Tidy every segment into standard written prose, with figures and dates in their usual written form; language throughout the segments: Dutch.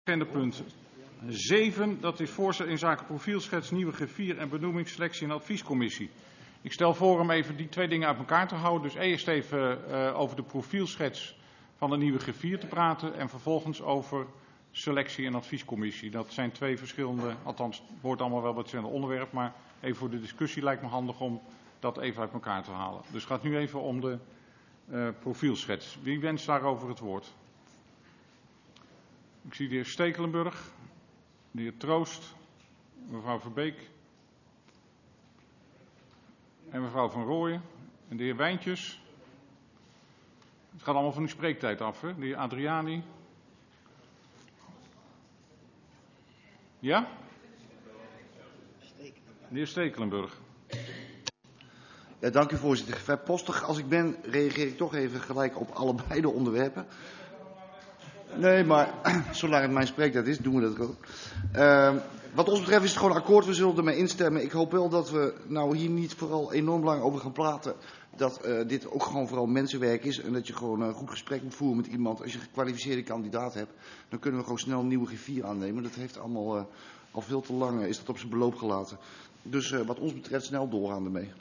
Agendapunt 7, dat is voorstel in zaken profielschets, nieuwe griffier en benoeming, selectie en adviescommissie. Ik stel voor om even die twee dingen uit elkaar te houden. Dus eerst even over de profielschets van de nieuwe griffier te praten en vervolgens over selectie en adviescommissie. Dat zijn twee verschillende, althans het hoort allemaal wel bij hetzelfde onderwerp, maar even voor de discussie lijkt me handig om dat even uit elkaar te halen. Dus het gaat nu even om de profielschets. Wie wenst daarover het woord? Ik zie de heer Stekelenburg, de heer Troost, mevrouw Verbeek en mevrouw Van Rooyen en de heer Wijntjes. Het gaat allemaal van uw spreektijd af, hè? De heer Adriani. Ja? De heer Stekelenburg. Ja, dank u voorzitter. Vrijpostig als ik ben, reageer ik toch even gelijk op allebei de onderwerpen. Nee, maar zolang het mijn spreektijd is, doen we dat ook. Wat ons betreft is het gewoon akkoord, we zullen ermee instemmen. Ik hoop wel dat we nou hier niet vooral enorm lang over gaan praten. Dat dit ook gewoon vooral mensenwerk is en dat je gewoon een goed gesprek moet voeren met iemand. Als je een gekwalificeerde kandidaat hebt, dan kunnen we gewoon snel een nieuwe griffier aannemen. Dat heeft allemaal al veel te lang is dat op zijn beloop gelaten. Dus wat ons betreft snel doorgaan ermee.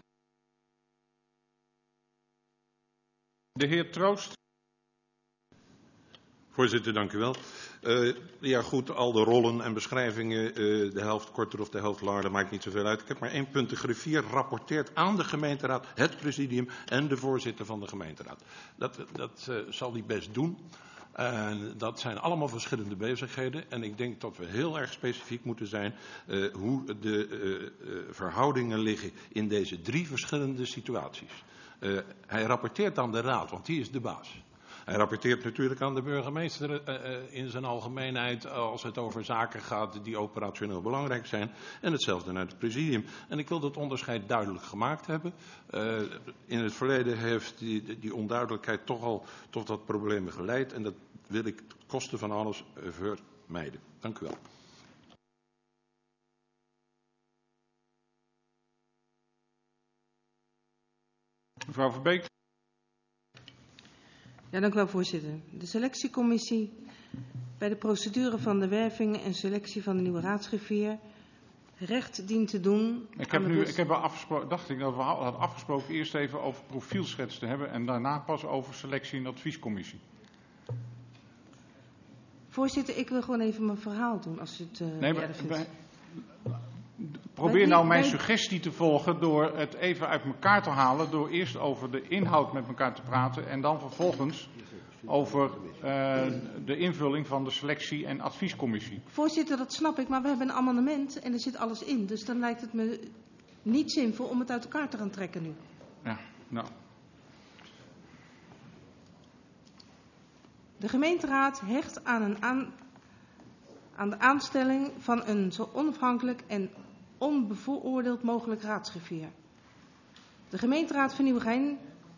De heer Troost. Voorzitter, dank u wel. Ja goed, al de rollen en beschrijvingen, de helft korter of de helft langer, dat maakt niet zoveel uit. Ik heb maar 1 punt. De griffier rapporteert aan de gemeenteraad, het presidium en de voorzitter van de gemeenteraad. Dat zal hij best doen. Dat zijn allemaal verschillende bezigheden. En ik denk dat we heel erg specifiek moeten zijn hoe de verhoudingen liggen in deze 3 verschillende situaties. Hij rapporteert aan de raad, want die is de baas. Hij rapporteert natuurlijk aan de burgemeester in zijn algemeenheid als het over zaken gaat die operationeel belangrijk zijn. En hetzelfde naar het presidium. En ik wil dat onderscheid duidelijk gemaakt hebben. In het verleden heeft die onduidelijkheid toch al tot wat problemen geleid. En dat wil ik ten koste van alles vermijden. Dank u wel. Mevrouw Verbeek. Ja, dank u wel, voorzitter. De selectiecommissie bij de procedure van de werving en selectie van de nieuwe raadsgriffier recht dient te doen. Ik heb wel afgesproken, dacht ik dat we hadden afgesproken eerst even over profielschets te hebben en daarna pas over selectie en adviescommissie. Voorzitter, ik wil gewoon even mijn verhaal doen als u het vindt. Probeer nou mijn suggestie te volgen door het even uit elkaar te halen, door eerst over de inhoud met elkaar te praten en dan vervolgens over de invulling van de selectie- en adviescommissie. Voorzitter, dat snap ik, maar we hebben een amendement en er zit alles in. Dus dan lijkt het me niet zinvol om het uit elkaar te gaan trekken nu. Ja, nou. De gemeenteraad hecht aan de aanstelling van een zo onafhankelijk en onbevooroordeeld mogelijk raadsgriffier. De gemeenteraad van Nieuwegein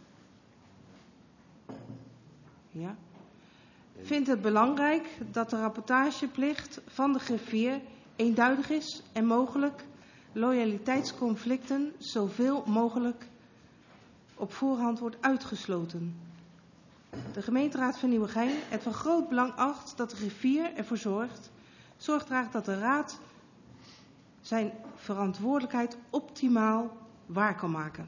vindt het belangrijk dat de rapportageplicht van de griffier eenduidig is en mogelijk loyaliteitsconflicten zoveel mogelijk op voorhand wordt uitgesloten. De gemeenteraad van Nieuwegein het van groot belang acht dat de griffier ervoor zorg draagt dat de raad zijn verantwoordelijkheid optimaal waar kan maken.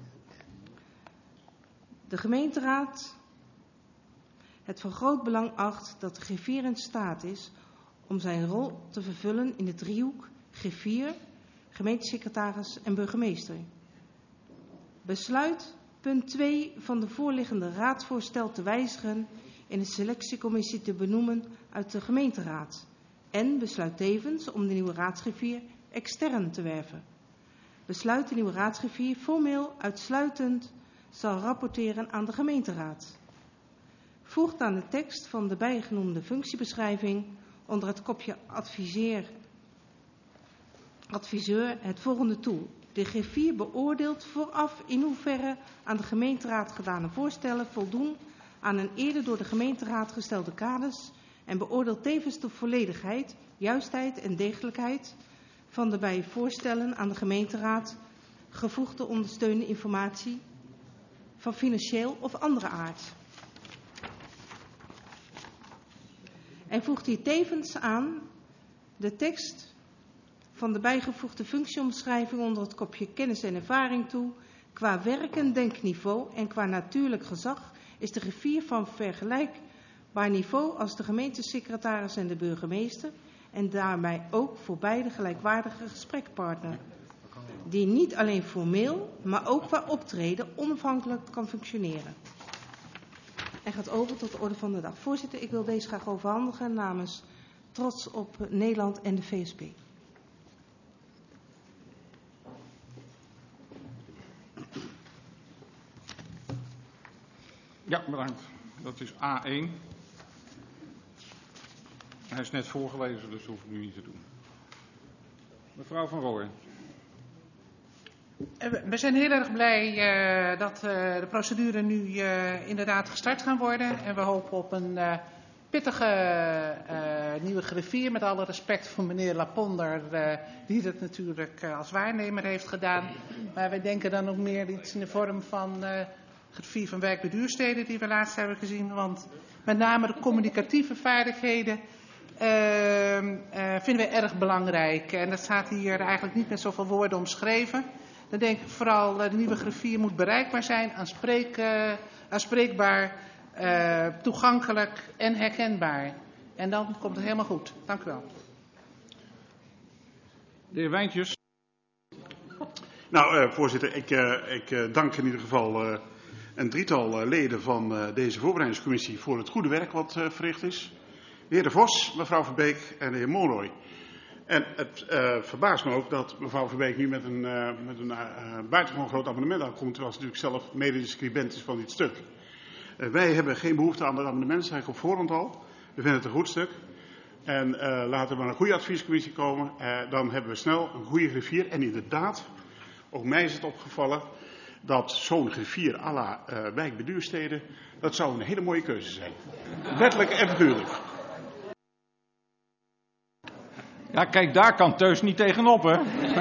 De gemeenteraad het van groot belang acht dat de griffier in staat is om zijn rol te vervullen in de driehoek griffier, gemeentesecretaris en burgemeester. Besluit punt 2 van de voorliggende raadsvoorstel te wijzigen in de selectiecommissie te benoemen uit de gemeenteraad. En besluit tevens om de nieuwe raadsgriffier extern te werven. Besluit de nieuwe raadsgriffier formeel uitsluitend zal rapporteren aan de gemeenteraad. Voegt aan de tekst van de bijgenoemde functiebeschrijving onder het kopje adviseur het volgende toe. De griffier beoordeelt vooraf in hoeverre aan de gemeenteraad gedane voorstellen voldoen aan een eerder door de gemeenteraad gestelde kaders en beoordeelt tevens de volledigheid, juistheid en degelijkheid van de bij voorstellen aan de gemeenteraad gevoegde ondersteunende informatie van financieel of andere aard. en voegt hier tevens aan de tekst van de bijgevoegde functieomschrijving onder het kopje kennis en ervaring toe. Qua werk- en denkniveau en qua natuurlijk gezag is de griffier van vergelijkbaar niveau als de gemeentesecretaris en de burgemeester en daarmee ook voor beide gelijkwaardige gesprekpartner, die niet alleen formeel, maar ook qua optreden onafhankelijk kan functioneren. En gaat over tot de orde van de dag. Voorzitter, ik wil deze graag overhandigen namens Trots op Nederland en de VSB. Ja, bedankt. Dat is A1. Hij is net voorgelezen, dus dat hoef ik nu niet te doen. Mevrouw Van Rooyen. We zijn heel erg blij dat de procedure nu inderdaad gestart gaan worden. En we hopen op een pittige nieuwe griffier. Met alle respect voor meneer Laponder, die dat natuurlijk als waarnemer heeft gedaan. Maar wij denken dan ook meer iets in de vorm van griffier van wijkbeduursteden die we laatst hebben gezien. Want met name de communicatieve vaardigheden vinden we erg belangrijk. En dat staat hier eigenlijk niet met zoveel woorden omschreven. Dan denk ik vooral, de nieuwe griffier moet bereikbaar zijn, aanspreekbaar, toegankelijk en herkenbaar. En dan komt het helemaal goed. Dank u wel. De heer Wijntjes. Nou, voorzitter, ik dank in ieder geval een drietal leden van deze voorbereidingscommissie voor het goede werk wat verricht is. De heer De Vos, mevrouw Verbeek en de heer Monroy. En het verbaast me ook dat mevrouw Verbeek nu met een buitengewoon groot amendement aankomt, terwijl ze natuurlijk zelf mede de scribent is van dit stuk. Wij hebben geen behoefte aan dat amendement, dat zei ik op voorhand al. We vinden het een goed stuk. En laten we maar een goede adviescommissie komen. Dan hebben we snel een goede griffier. En inderdaad, ook mij is het opgevallen dat zo'n griffier à la wijkbeduursteden, dat zou een hele mooie keuze zijn. Wettelijk en figuurlijk. Ja, kijk, daar kan Teus niet tegenop, hè?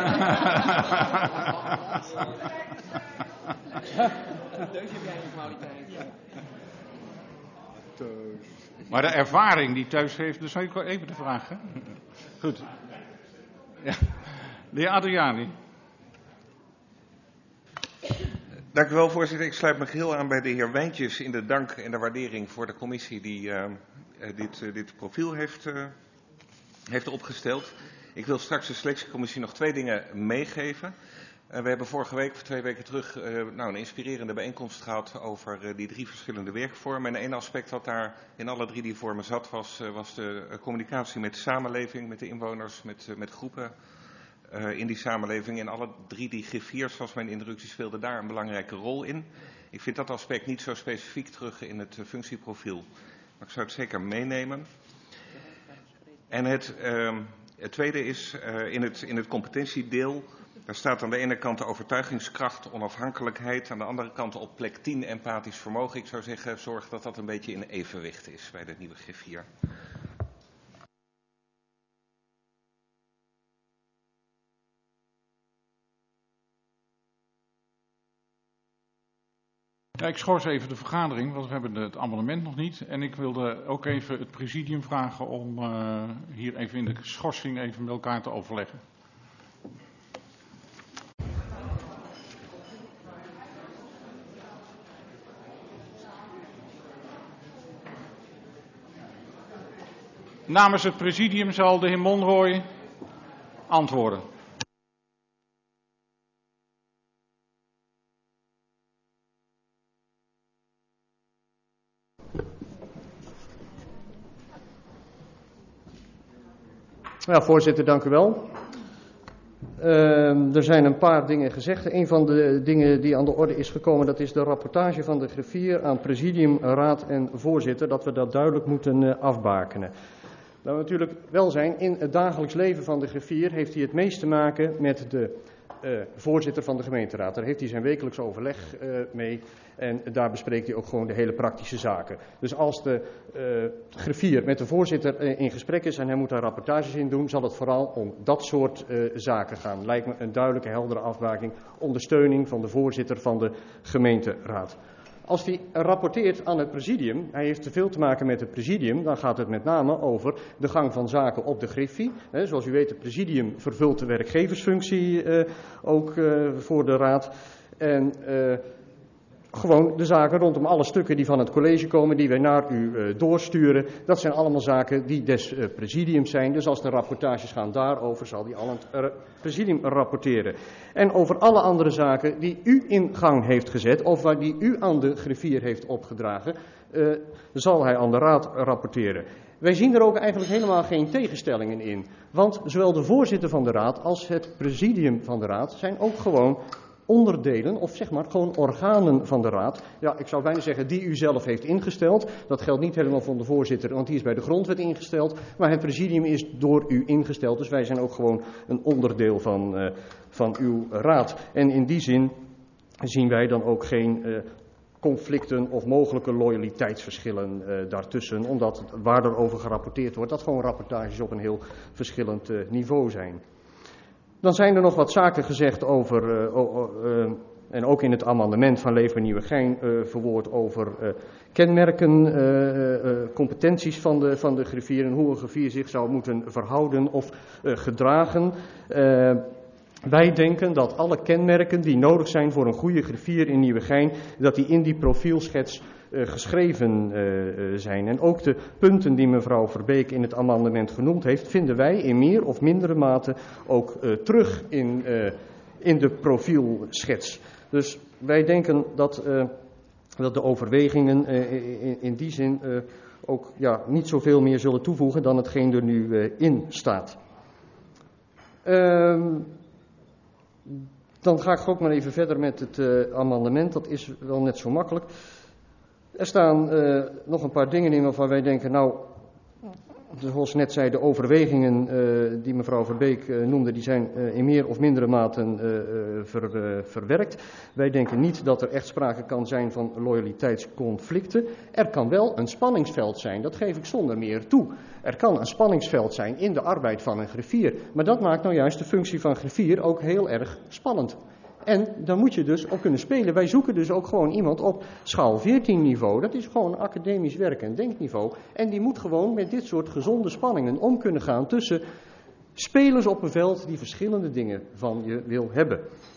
Teus heb jij een kwaliteit. Maar de ervaring die Teus heeft, dus even de vraag, hè? Goed. Ja. De heer Adriani. Dank u wel, voorzitter. Ik sluit me geheel aan bij de heer Wijntjes in de dank en de waardering voor de commissie die dit profiel heeft opgesteld. Ik wil straks de selectiecommissie nog 2 dingen meegeven. We hebben vorige week, of 2 weken terug, een inspirerende bijeenkomst gehad over die 3 verschillende werkvormen. En één aspect wat daar in alle 3 die vormen zat, was de communicatie met de samenleving, met de inwoners, met groepen in die samenleving. En alle 3 die griffiers, zoals mijn introductie, speelden daar een belangrijke rol in. Ik vind dat aspect niet zo specifiek terug in het functieprofiel, maar ik zou het zeker meenemen. En het tweede is in het competentiedeel. Daar staat aan de ene kant de overtuigingskracht, onafhankelijkheid. Aan de andere kant op plek 10 empathisch vermogen. Ik zou zeggen, zorg dat dat een beetje in evenwicht is bij de nieuwe griffier. Ja, ik schors even de vergadering, want we hebben het amendement nog niet. En ik wilde ook even het presidium vragen om hier even in de schorsing even met elkaar te overleggen. Namens het presidium zal de heer Monroy antwoorden. Ja, voorzitter, dank u wel. Er zijn een paar dingen gezegd. Een van de dingen die aan de orde is gekomen, dat is de rapportage van de griffier aan presidium, raad en voorzitter, dat we dat duidelijk moeten afbakenen. Nou, natuurlijk wel zijn, in het dagelijks leven van de griffier heeft hij het meest te maken met de voorzitter van de gemeenteraad. Daar heeft hij zijn wekelijks overleg mee en daar bespreekt hij ook gewoon de hele praktische zaken. Dus als de griffier met de voorzitter in gesprek is en hij moet daar rapportages in doen, zal het vooral om dat soort zaken gaan. Lijkt me een duidelijke, heldere afbaking, ondersteuning van de voorzitter van de gemeenteraad. Als hij rapporteert aan het presidium, hij heeft te veel te maken met het presidium, dan gaat het met name over de gang van zaken op de griffie. Zoals u weet, het presidium vervult de werkgeversfunctie ook voor de raad. En gewoon de zaken rondom alle stukken die van het college komen, die wij naar u doorsturen, dat zijn allemaal zaken die des presidiums zijn. Dus als de rapportages gaan daarover, zal die al aan het presidium rapporteren. En over alle andere zaken die u in gang heeft gezet, of die u aan de griffier heeft opgedragen, zal hij aan de raad rapporteren. Wij zien er ook eigenlijk helemaal geen tegenstellingen in. Want zowel de voorzitter van de raad als het presidium van de raad zijn ook gewoon onderdelen, of zeg maar gewoon organen van de raad. Ja, ik zou bijna zeggen die u zelf heeft ingesteld. Dat geldt niet helemaal voor de voorzitter, want die is bij de grondwet ingesteld. Maar het presidium is door u ingesteld, dus wij zijn ook gewoon een onderdeel van uw raad. En in die zin zien wij dan ook geen conflicten of mogelijke loyaliteitsverschillen daartussen, omdat waar er over gerapporteerd wordt, dat gewoon rapportages op een heel verschillend niveau zijn. Dan zijn er nog wat zaken gezegd over, en ook in het amendement van Leefbaar Nieuwegein verwoord over kenmerken, competenties van de griffier en hoe een griffier zich zou moeten verhouden of gedragen. Wij denken dat alle kenmerken die nodig zijn voor een goede griffier in Nieuwegein, dat die in die profielschets geschreven zijn. En ook de punten die mevrouw Verbeek in het amendement genoemd heeft, vinden wij in meer of mindere mate ook terug in de profielschets. Dus wij denken dat de overwegingen in die zin ook niet zoveel meer zullen toevoegen dan hetgeen er nu in staat. Dan ga ik ook maar even verder met het amendement. Dat is wel net zo makkelijk. Er staan nog een paar dingen in waarvan wij denken, nou, zoals net zei, de overwegingen die mevrouw Verbeek noemde, die zijn in meer of mindere mate verwerkt. Wij denken niet dat er echt sprake kan zijn van loyaliteitsconflicten. Er kan wel een spanningsveld zijn, dat geef ik zonder meer toe. Er kan een spanningsveld zijn in de arbeid van een griffier, maar dat maakt nou juist de functie van griffier ook heel erg spannend. En daar moet je dus op kunnen spelen. Wij zoeken dus ook gewoon iemand op schaal 14 niveau. Dat is gewoon academisch werk- en denkniveau. En die moet gewoon met dit soort gezonde spanningen om kunnen gaan tussen spelers op een veld die verschillende dingen van je wil hebben.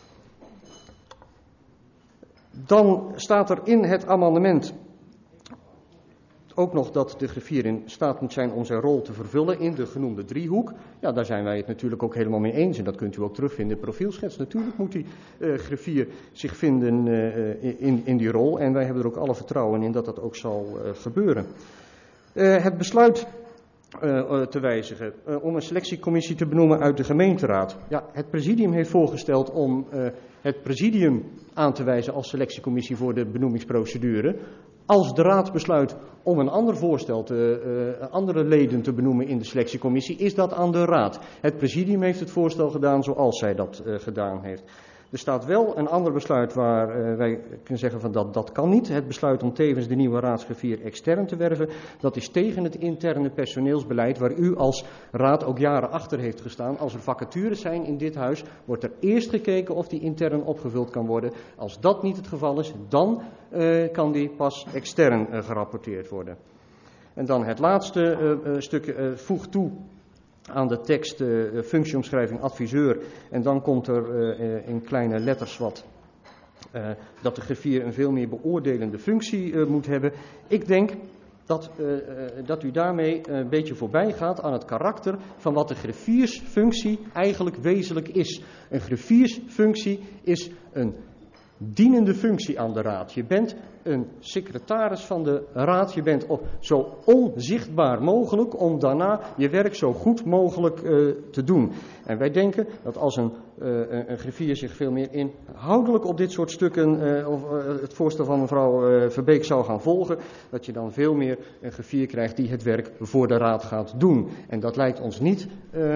Dan staat er in het amendement ook nog dat de griffier in staat moet zijn om zijn rol te vervullen in de genoemde driehoek. Ja, daar zijn wij het natuurlijk ook helemaal mee eens. En dat kunt u ook terugvinden in de profielschets. Natuurlijk moet die griffier zich vinden in die rol. En wij hebben er ook alle vertrouwen in dat dat ook zal gebeuren. Het besluit te wijzigen om een selectiecommissie te benoemen uit de gemeenteraad. Ja, het presidium heeft voorgesteld om het presidium aan te wijzen als selectiecommissie voor de benoemingsprocedure. Als de raad besluit om een ander voorstel, andere leden te benoemen in de selectiecommissie, is dat aan de raad. Het presidium heeft het voorstel gedaan zoals zij dat gedaan heeft. Er staat wel een ander besluit waar wij kunnen zeggen van dat kan niet. Het besluit om tevens de nieuwe raadsgriffier extern te werven, dat is tegen het interne personeelsbeleid waar u als raad ook jaren achter heeft gestaan. Als er vacatures zijn in dit huis, wordt er eerst gekeken of die intern opgevuld kan worden. Als dat niet het geval is, dan kan die pas extern gerapporteerd worden. En dan het laatste stuk voegt toe aan de tekst functieomschrijving adviseur. En dan komt er in kleine letters dat de griffier een veel meer beoordelende functie moet hebben. Ik denk dat u daarmee een beetje voorbij gaat aan het karakter van wat de griffiersfunctie eigenlijk wezenlijk is. Een griffiersfunctie is een dienende functie aan de raad. Je bent een secretaris van de raad. Je bent zo onzichtbaar mogelijk om daarna je werk zo goed mogelijk te doen. En wij denken dat als een griffier zich veel meer inhoudelijk op dit soort stukken, of het voorstel van mevrouw Verbeek zou gaan volgen, dat je dan veel meer een griffier krijgt die het werk voor de raad gaat doen. En dat lijkt ons niet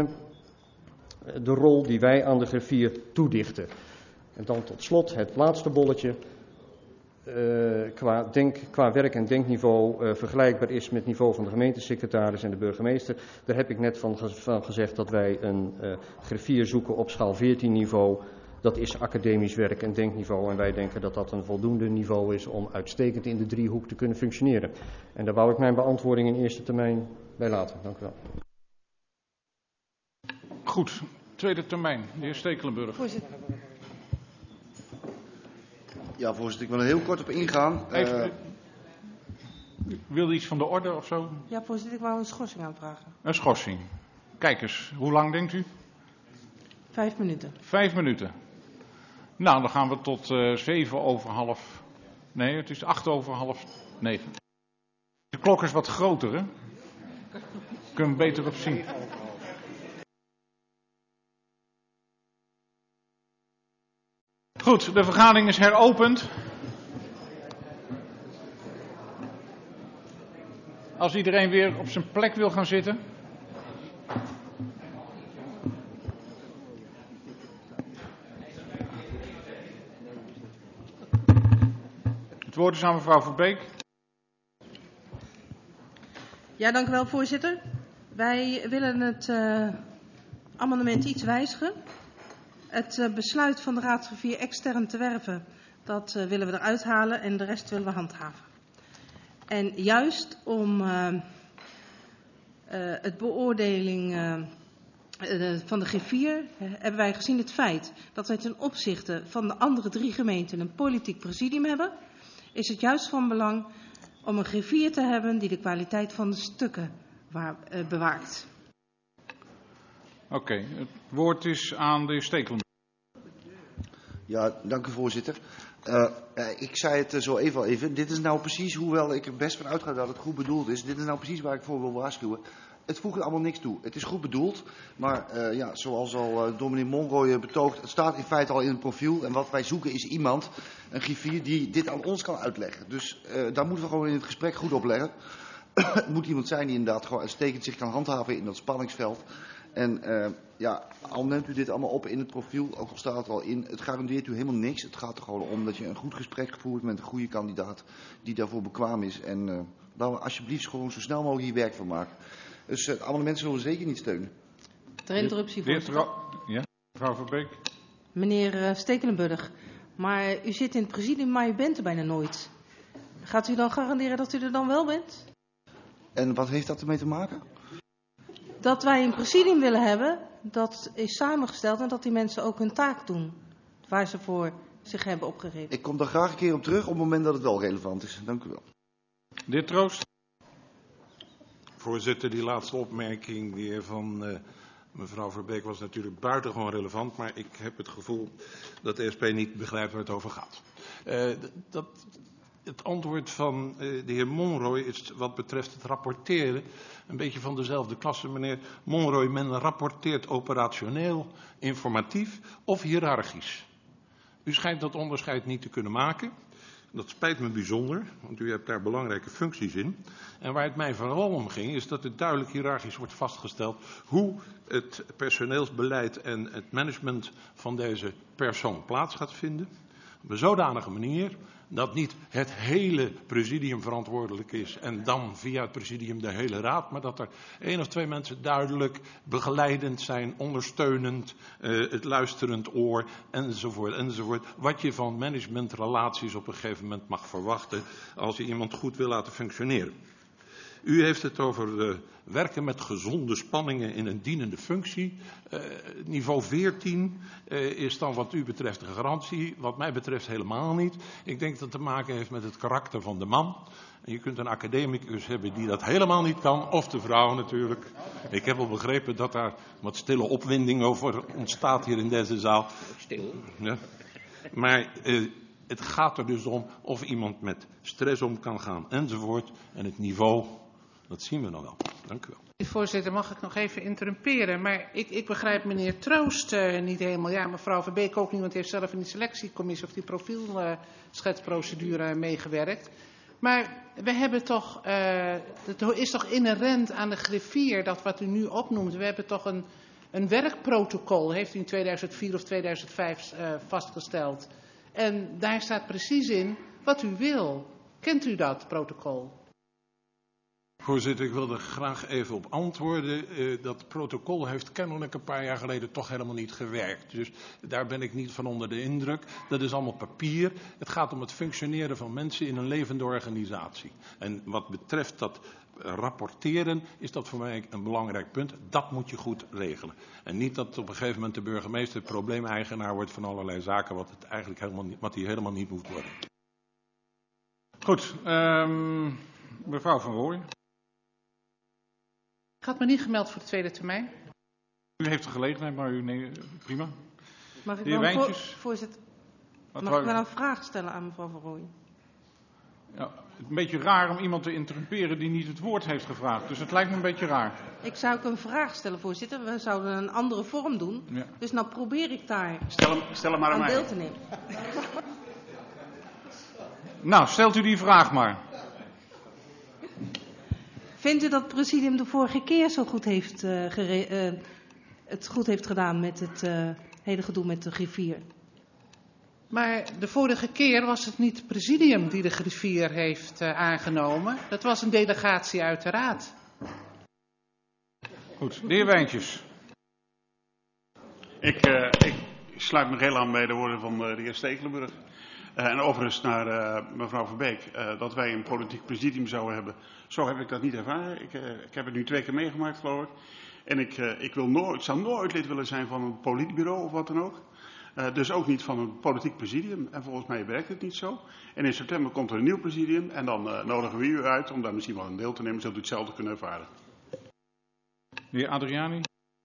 de rol die wij aan de griffier toedichten. En dan tot slot het laatste bolletje. Qua werk- en denkniveau vergelijkbaar is met het niveau van de gemeentesecretaris en de burgemeester. Daar heb ik net van gezegd dat wij een griffier zoeken op schaal 14 niveau. Dat is academisch werk en denkniveau en wij denken dat dat een voldoende niveau is om uitstekend in de driehoek te kunnen functioneren. En daar wou ik mijn beantwoording in eerste termijn bij laten. Dank u wel. Goed, tweede termijn, de heer Stekelenburg. Voorzitter. Ja, voorzitter, ik wil er heel kort op ingaan. Wil iets van de orde of zo? Ja, voorzitter, ik wou een schorsing aanvragen. Een schorsing. Kijk eens, hoe lang denkt u? 5 minuten. 5 minuten. Nou, dan gaan we tot 8:08. De klok is wat groter, hè? Kunnen we beter op zien. Goed, de vergadering is heropend. Als iedereen weer op zijn plek wil gaan zitten. Het woord is aan mevrouw Verbeek. Ja, dank u wel, voorzitter. Wij willen het amendement iets wijzigen. Het besluit van de raadsgriffier extern te werven, dat willen we eruit halen en de rest willen we handhaven. En juist om het beoordeling van de griffier hebben wij gezien het feit dat wij ten opzichte van de andere 3 gemeenten een politiek presidium hebben, is het juist van belang om een griffier te hebben die de kwaliteit van de stukken bewaakt. Oké, het woord is aan de heer Stekelenburg. Ja, dank u voorzitter. Ik zei het zo even al even. Dit is nou precies, hoewel ik er best van uitga dat het goed bedoeld is. Dit is nou precies waar ik voor wil waarschuwen. Het voegt er allemaal niks toe. Het is goed bedoeld, maar ja, zoals al dominee Monroy betoogt, het staat in feite al in het profiel. En wat wij zoeken is iemand, een griffier, die dit aan ons kan uitleggen. Dus daar moeten we gewoon in het gesprek goed op leggen. Het moet iemand zijn die inderdaad gewoon uitstekend zich kan handhaven in dat spanningsveld. En ja, al neemt u dit allemaal op in het profiel, ook al staat het al in, het garandeert u helemaal niks. Het gaat er gewoon om dat je een goed gesprek voert met een goede kandidaat die daarvoor bekwaam is. En laten we alsjeblieft gewoon zo snel mogelijk hier werk van maken. Dus het amendement zullen we zeker niet steunen. Ter interruptie, voorzitter. Ja, mevrouw Verbeek. Meneer Stekelenburg, maar u zit in het presidium, maar u bent er bijna nooit. Gaat u dan garanderen dat u er dan wel bent? En wat heeft dat ermee te maken? Dat wij een presidium willen hebben, dat is samengesteld en dat die mensen ook hun taak doen. Waar ze voor zich hebben opgegeven. Ik kom daar graag een keer op terug op het moment dat het wel relevant is. Dank u wel. De heer Troost. Voorzitter, die laatste opmerking weer van mevrouw Verbeek was natuurlijk buitengewoon relevant. Maar ik heb het gevoel dat de SP niet begrijpt waar het over gaat. Het antwoord van de heer Monroy is wat betreft het rapporteren een beetje van dezelfde klasse. Meneer Monroy, men rapporteert operationeel, informatief of hiërarchisch. U schijnt dat onderscheid niet te kunnen maken. Dat spijt me bijzonder, want u hebt daar belangrijke functies in. En waar het mij vooral om ging, is dat het duidelijk hiërarchisch wordt vastgesteld hoe het personeelsbeleid en het management van deze persoon plaats gaat vinden. Op een zodanige manier dat niet het hele presidium verantwoordelijk is en dan via het presidium de hele raad, maar dat er 1 of 2 mensen duidelijk begeleidend zijn, ondersteunend, het luisterend oor enzovoort enzovoort. Wat je van managementrelaties op een gegeven moment mag verwachten als je iemand goed wil laten functioneren. U heeft het over werken met gezonde spanningen in een dienende functie. Niveau 14 is dan wat u betreft een garantie. Wat mij betreft helemaal niet. Ik denk dat het te maken heeft met het karakter van de man. En je kunt een academicus hebben die dat helemaal niet kan. Of de vrouw natuurlijk. Ik heb al begrepen dat daar wat stille opwinding over ontstaat hier in deze zaal. Stil. Ja. Maar het gaat er dus om of iemand met stress om kan gaan enzovoort. En het niveau, dat zien we dan wel. Dank u wel. Voorzitter, mag ik nog even interrumperen? Maar ik begrijp meneer Troost niet helemaal. Ja, mevrouw Verbeek ook niet, want heeft zelf in die selectiecommissie of die profielschetsprocedure meegewerkt. Maar we hebben toch, het is toch inherent aan de griffier dat wat u nu opnoemt. We hebben toch een werkprotocol, heeft u in 2004 of 2005 vastgesteld. En daar staat precies in wat u wil. Kent u dat protocol? Voorzitter, ik wil er graag even op antwoorden. Dat protocol heeft kennelijk een paar jaar geleden toch helemaal niet gewerkt. Dus daar ben ik niet van onder de indruk. Dat is allemaal papier. Het gaat om het functioneren van mensen in een levende organisatie. En wat betreft dat rapporteren is dat voor mij een belangrijk punt. Dat moet je goed regelen. En niet dat op een gegeven moment de burgemeester probleemeigenaar wordt van allerlei zaken wat het eigenlijk helemaal niet moet worden. Goed, mevrouw Van Rooij. Ik had me niet gemeld voor de tweede termijn. U heeft de gelegenheid, maar nee, prima. Mag ik De heer wel, Wijntjes? voorzitter, Wat mag wou ik u? wel een vraag stellen aan mevrouw Van Rooij? Ja, het is een beetje raar om iemand te interrumperen die niet het woord heeft gevraagd. Dus het lijkt me een beetje raar. Ik zou ook een vraag stellen, voorzitter. We zouden een andere vorm doen. Ja. Dus nou probeer ik daar Stel hem maar aan aan mij. deel te nemen. Nou, stelt u die vraag maar. Vindt u dat het presidium de vorige keer zo goed heeft, het goed heeft gedaan met het hele gedoe met de griffier? Maar de vorige keer was het niet het presidium die de griffier heeft aangenomen. Dat was een delegatie uit de raad. Goed, de heer Wijntjes. Ik sluit me heel aan bij de woorden van de heer Stekelenburg. En overigens naar mevrouw Verbeek, dat wij een politiek presidium zouden hebben. Zo heb ik dat niet ervaren. Ik heb het nu 2 keer meegemaakt, geloof ik. En ik zou nooit lid willen zijn van een politbureau of wat dan ook. Dus ook niet van een politiek presidium. En volgens mij werkt het niet zo. En in september komt er een nieuw presidium. En dan nodigen we u uit om daar misschien wel aan deel te nemen. Zult u hetzelfde kunnen ervaren. De heer Adriani.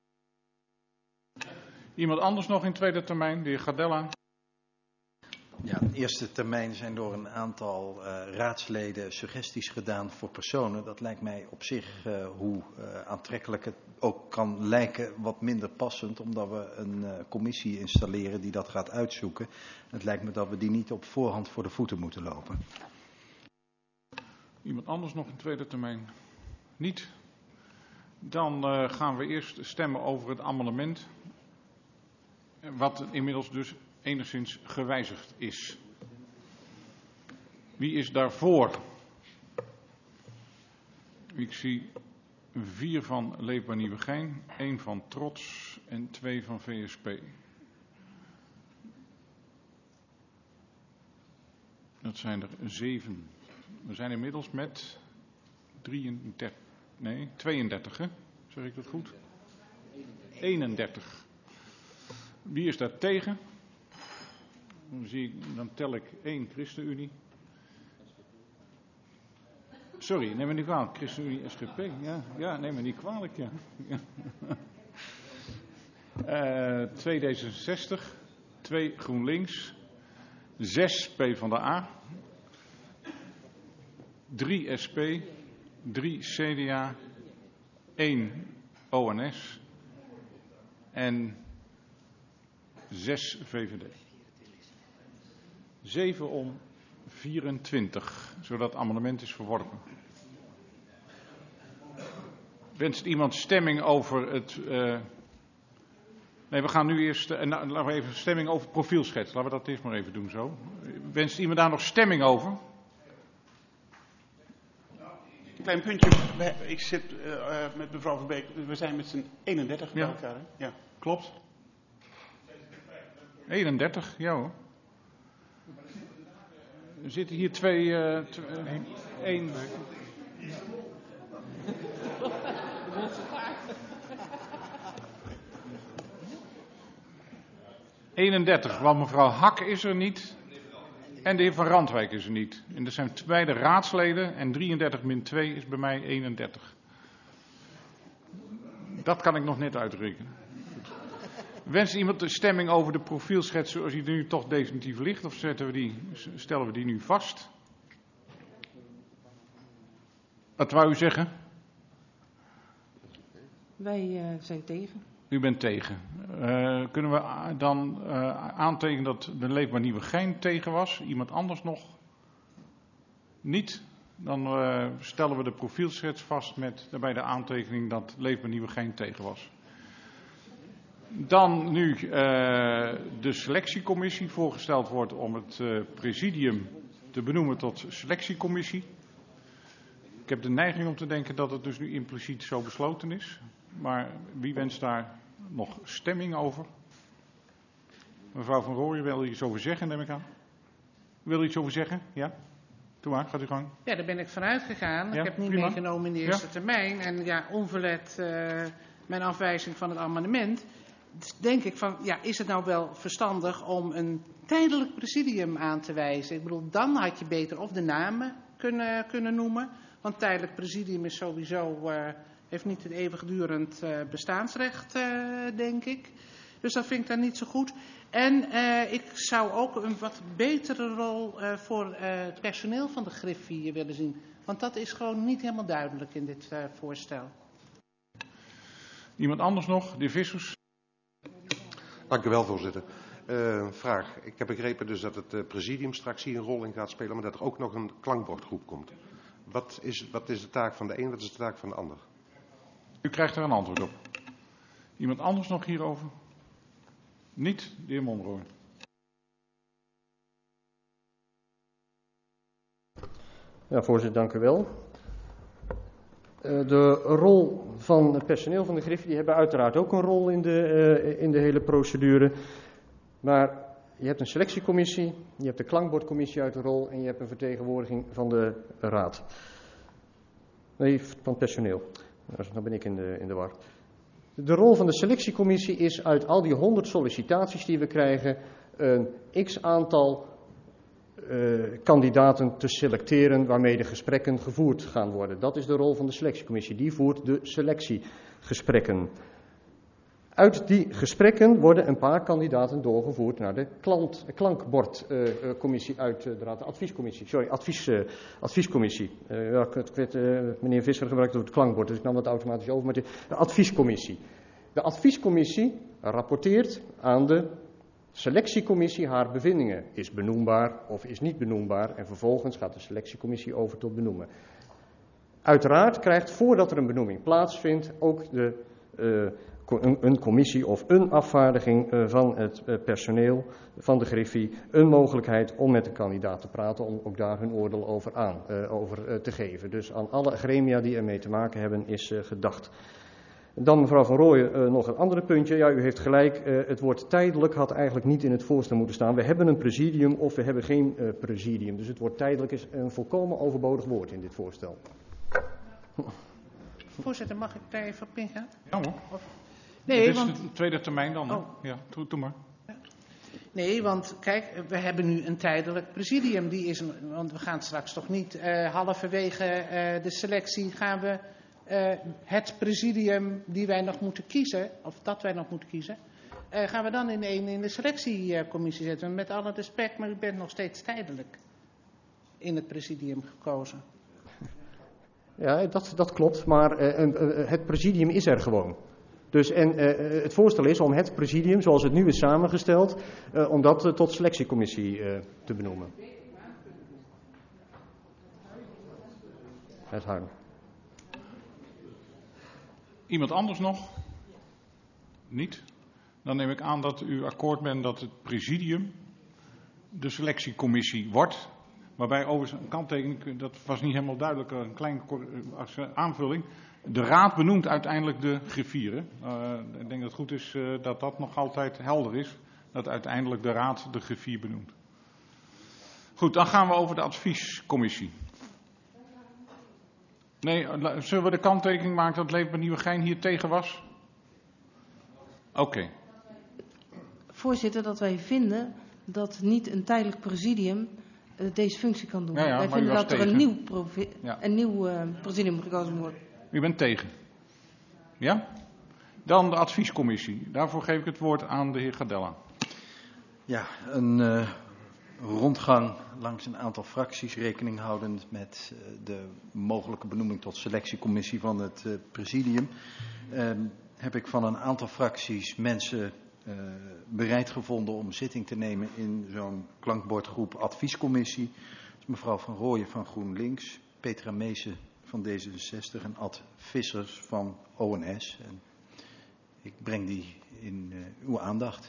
Iemand anders nog in tweede termijn? De heer Gardella. Ja, in eerste termijn zijn door een aantal raadsleden suggesties gedaan voor personen. Dat lijkt mij op zich, hoe aantrekkelijk het ook kan lijken, wat minder passend. Omdat we een commissie installeren die dat gaat uitzoeken. Het lijkt me dat we die niet op voorhand voor de voeten moeten lopen. Iemand anders nog in tweede termijn? Niet? Dan gaan we eerst stemmen over het amendement. Wat inmiddels dus enigszins gewijzigd is. Wie is daarvoor? Ik zie 4 van Leefbaar Nieuwegein, 1 van Trots en 2 van VSP. Dat zijn er 7. We zijn inmiddels met 32, hè? Zeg ik dat goed? 31. Wie is daar tegen? Dan tel ik 1 ChristenUnie. Sorry, neem me niet kwalijk. ChristenUnie, SGP. Ja, neem me niet kwalijk. Ja. 2 D66, 2 GroenLinks, 6 PvdA, 3 SP, 3 CDA, 1 ONS en 6 VVD. 7 om 24, zodat het amendement is verworpen. Wenst iemand stemming over het... Nee, we gaan nu eerst... laten we even stemming over profielschets. Laten we dat eerst maar even doen zo. Wenst iemand daar nog stemming over? Een klein puntje. Ik zit met mevrouw Verbeek. We zijn met z'n 31 bij elkaar. Hè? Ja. Klopt. 31, ja hoor. Er zitten hier 1... 31, want mevrouw Hak is er niet en de heer Van Randwijk is er niet. En er zijn beide raadsleden en 33 min 2 is bij mij 31. Dat kan ik nog net uitrekenen. Wenst iemand de stemming over de profielschets zoals die nu toch definitief ligt? Of stellen we die nu vast? Wat wou u zeggen? Wij zijn tegen. U bent tegen. Kunnen we dan aantekenen dat de Leefbaar Nieuwegein tegen was? Iemand anders nog? Niet? Dan stellen we de profielschets vast met daarbij de aantekening dat Leefbaar Nieuwegein tegen was. Dan nu de selectiecommissie voorgesteld wordt om het presidium te benoemen tot selectiecommissie. Ik heb de neiging om te denken dat het dus nu impliciet zo besloten is. Maar wie wenst daar nog stemming over? Mevrouw Van Rooyen wil er iets over zeggen, neem ik aan. Wil u iets over zeggen? Ja? Doe maar, gaat u gang. Ja, daar ben ik vanuit gegaan. Ja, Ik heb niet prima. meegenomen in de eerste termijn. En ja, onverlet mijn afwijzing van het amendement. Dus denk ik van, ja, is het nou wel verstandig om een tijdelijk presidium aan te wijzen? Ik bedoel, dan had je beter of de namen kunnen noemen. Want tijdelijk presidium is sowieso, heeft niet het eeuwigdurend bestaansrecht, denk ik. Dus dat vind ik dan niet zo goed. En ik zou ook een wat betere rol voor het personeel van de griffier willen zien. Want dat is gewoon niet helemaal duidelijk in dit voorstel. Iemand anders nog? De heer Vissers? Dank u wel, voorzitter. Vraag. Ik heb begrepen dus dat het presidium straks hier een rol in gaat spelen, maar dat er ook nog een klankbordgroep komt. Wat is de taak van de een, wat is de taak van de ander? U krijgt er een antwoord op. Iemand anders nog hierover? Niet, de heer Monroy. Ja, voorzitter, dank u wel. De rol van het personeel van de Griffie, die hebben uiteraard ook een rol in de hele procedure. Maar je hebt een selectiecommissie, je hebt de klankbordcommissie uit de rol en je hebt een vertegenwoordiging van de raad. Nee, van het personeel. Dan ben ik in de war. De rol van de selectiecommissie is uit al die 100 sollicitaties die we krijgen een x-aantal kandidaten te selecteren waarmee de gesprekken gevoerd gaan worden. Dat is de rol van de selectiecommissie. Die voert de selectiegesprekken. Uit die gesprekken worden een paar kandidaten doorgevoerd naar de klankbordcommissie uit de raad, de adviescommissie. Meneer Visser gebruikte het klankbord, dus ik nam dat automatisch over. Maar de adviescommissie. De adviescommissie rapporteert aan de selectiecommissie haar bevindingen. Is benoembaar of is niet benoembaar. En vervolgens gaat de selectiecommissie over tot benoemen. Uiteraard krijgt voordat er een benoeming plaatsvindt ook een commissie of een afvaardiging van het personeel van de Griffie een mogelijkheid om met de kandidaat te praten, om ook daar hun oordeel over te geven. Dus aan alle gremia die ermee te maken hebben is gedacht. Dan mevrouw Van Rooyen nog een andere puntje. Ja, u heeft gelijk, het woord tijdelijk had eigenlijk niet in het voorstel moeten staan. We hebben een presidium of we hebben geen presidium. Dus het woord tijdelijk is een volkomen overbodig woord in dit voorstel. Voorzitter, mag ik daar even op ingaan? Ja hoor. Nee, dit is want de tweede termijn dan. Oh. Ja, doe maar. Nee, want kijk, we hebben nu een tijdelijk presidium. Want we gaan straks toch niet halverwege de selectie gaan we het presidium die wij nog moeten kiezen, of dat wij nog moeten kiezen, gaan we dan in de selectiecommissie zetten. Met alle respect, maar u bent nog steeds tijdelijk in het presidium gekozen. Ja, dat klopt, maar het presidium is er gewoon. Dus het voorstel is om het presidium, zoals het nu is samengesteld, om dat tot selectiecommissie te benoemen. Het hangt. Iemand anders nog? Niet? Dan neem ik aan dat u akkoord bent dat het presidium de selectiecommissie wordt. Waarbij overigens een kanttekening, dat was niet helemaal duidelijk, een kleine aanvulling. De raad benoemt uiteindelijk de griffieren. Ik denk dat het goed is dat dat nog altijd helder is. Dat uiteindelijk de raad de griffier benoemt. Goed, dan gaan we over de adviescommissie. Nee, zullen we de kanttekening maken dat Leefbaar Nieuwegein hier tegen was? Oké. Voorzitter, dat wij vinden dat niet een tijdelijk presidium deze functie kan doen. Ja, wij vinden dat er een nieuw presidium gekozen wordt. U bent tegen? Ja? Dan de adviescommissie. Daarvoor geef ik het woord aan de heer Gadella. Ja, een rondgang langs een aantal fracties, rekening houdend met de mogelijke benoeming tot selectiecommissie van het presidium, heb ik van een aantal fracties mensen bereid gevonden om zitting te nemen in zo'n klankbordgroep adviescommissie. Dus mevrouw Van Rooyen van GroenLinks, Petra Meesen van D66 en Ad Vissers van ONS. En ik breng die in uw aandacht.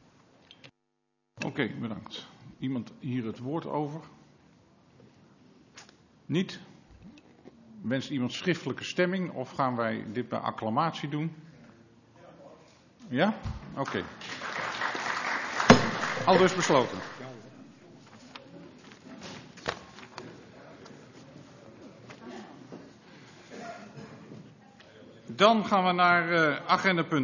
Oké, bedankt. Iemand hier het woord over? Niet? Wenst iemand schriftelijke stemming of gaan wij dit bij acclamatie doen? Ja? Oké. Aldus besloten. Dan gaan we naar agenda punt